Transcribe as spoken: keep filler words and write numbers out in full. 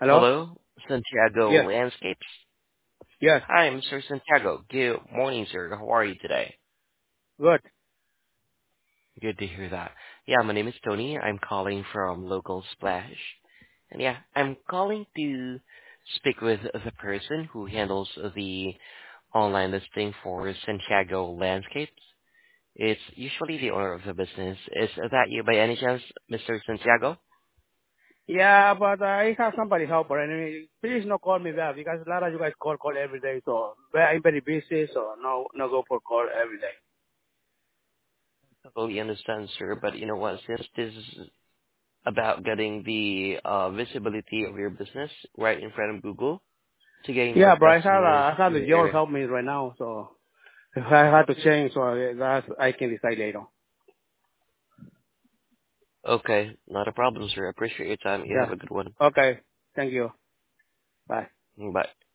Hello? Hello, Santiago Yes. Landscapes. Yes. Hi, Mister Santiago. Good morning, sir. How are you today? Good. Good to hear that. Yeah, my name is Tony. I'm calling from Local Splash. And yeah, I'm calling to speak with the person who handles the online listing for Santiago Landscapes. It's usually the owner of the business. Is that you by any chance, Mister Santiago? Yeah, but I have somebody help, but anyway, please no call me back because a lot of you guys call call every day. So but I'm very busy, so no no go for call every day. Totally understand, sir, but you know what, since this is about getting the uh, visibility of your business right in front of Google to gain more Yeah, but I have customers uh, I have in the your George area. help me right now, so if I have to change, so that's I can decide later. Okay, not a problem, sir. I appreciate your time. You have Yeah. a good one. Okay. Thank you. Bye. Bye.